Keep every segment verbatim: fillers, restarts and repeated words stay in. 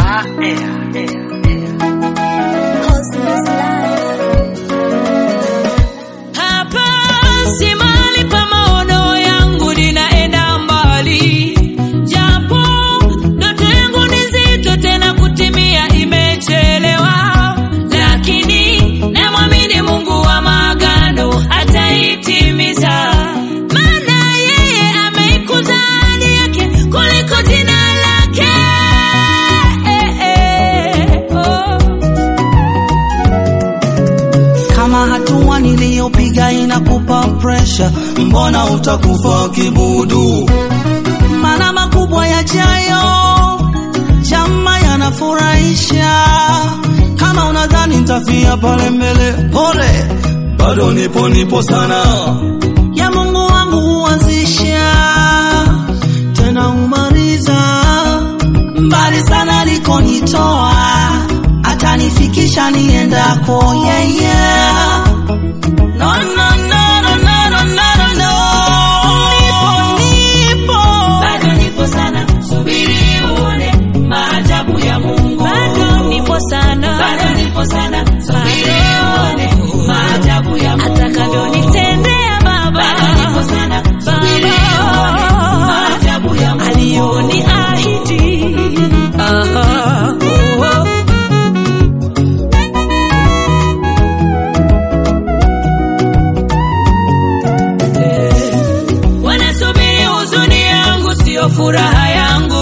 Hapa si mahali pa maono yangu, ninaenda mbali. Japo ndoto yangu ni nzito tena kutimia imechelewa, lakini namwamini Mungu wa maagano ataitimiza. Maana yeye ameikuza ahadi yake kuliko jina lake. Kama hatua niliyopiga inakupa pressure, mbona utakufa kibudu? Maana makubwa yajayo chama yanafurahisha. Kama unadhani nitafia pale mbele, pole, bado nipo nipo sana. Ya Mungu wangu huanzisha tena umaliza. Mbali sana alikonitoa atanifikisha niendako, yeah yeah. No no no no no no no no. Nipo nipo, Bado nipo sana, subiri uone maajabu ya Mungu. Bado nipo sana, bado nipo sana, subiri uone maajabu ya Mungu. Atakavyonitendea Baba. Bado nipo sana, subiri uone maajabu ya Mungu. Alioniahidi. Aha. Oh. Wanasubiri huzuni yangu, sio furaha yangu.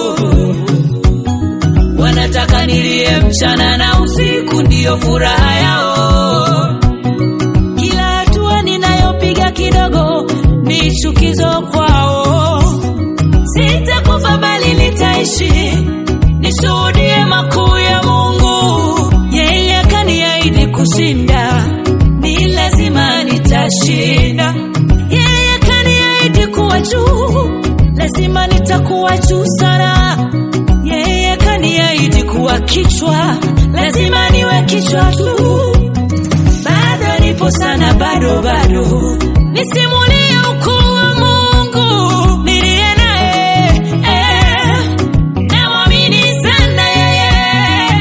Wanataka nilie mchana na usiku, ndio furaha yao. Kila hatua ninayopiga kidogo ni chukizo kwao. Sitakufa bali nitaishi, nishuhudie makuu ya Mungu. Yeye akaniahidi kushinda, ni lazima nitashinda. Yeye akaniahidi kuwa juu, lazima nitakuwa juu sana. Yeye akaniahidi kuwa kichwa, lazima niwe kichwa tu. Bado nipo sana, bado bado nisimulie ukuu wa Mungu niliye naye, eh, namwamini sana yeye.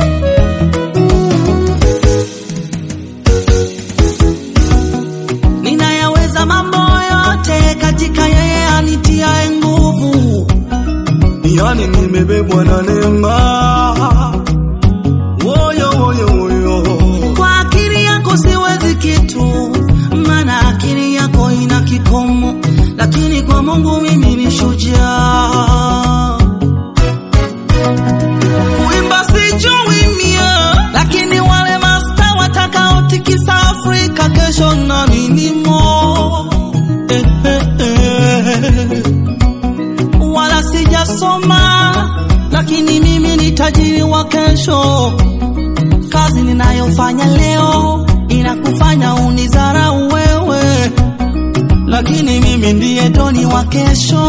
ninayaweza mambo yote katika yeye anitiaye nguvu. Yani nimebebwa na neema. Woyo woyo woyo. Kwa akili yako siwezi kitu, maana akili yako ina kikomo, lakini kwa Mungu mimi ni shujaa. Kuimba sijui mia, lakini wale masta watakaotikisa Afrika kesho na ninimo. Eh, eh, eh. Wala sijasoma, lakini mimi ni tajiri wa kesho. Kazi ninayofanya leo inakufanya unidharau wewe, lakini mimi ndiye doni wa kesho.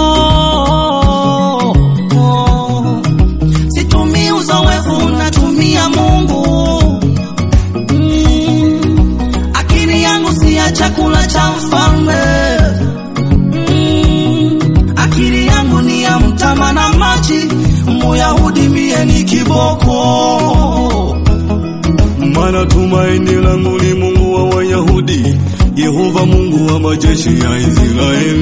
Oh. Situmii uzoefu, natumia Mungu. Mm. Akili yangu si ya chakula cha mfalme. Mm. Akili yangu ni ya mtama na maji, Muyahudi mie ni kiboko. Maana tumaini langu ni Mungu wa Wayahudi, Yehova Mungu wa majeshi ya Israeli.